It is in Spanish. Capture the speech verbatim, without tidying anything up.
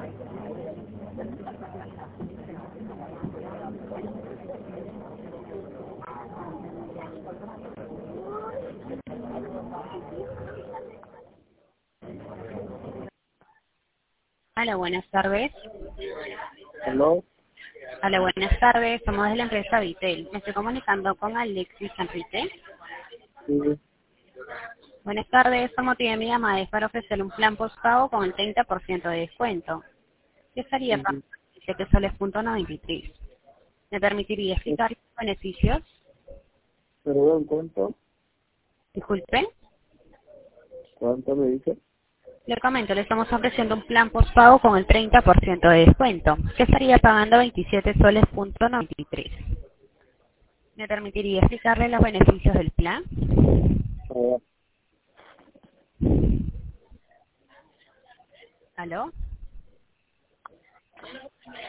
Hola, buenas tardes. Hello. Hola, buenas tardes. Somos de la empresa Vitel. Me estoy comunicando con Alexis Enrique. Sí. Buenas tardes. El motivo de mi llamada es para ofrecerle un plan postpago con el treinta por ciento de descuento. ¿Qué estaría Sí. pagando siete soles punto noventa y tres? ¿Me permitiría explicar los beneficios? Perdón, ¿cuánto? Disculpe. ¿Cuánto me dice? Le comento, le estamos ofreciendo un plan postpago con el treinta por ciento de descuento. ¿Qué estaría pagando veintisiete soles punto noventa y tres? ¿Me permitiría explicarle los beneficios del plan? A ver, ¿Aló?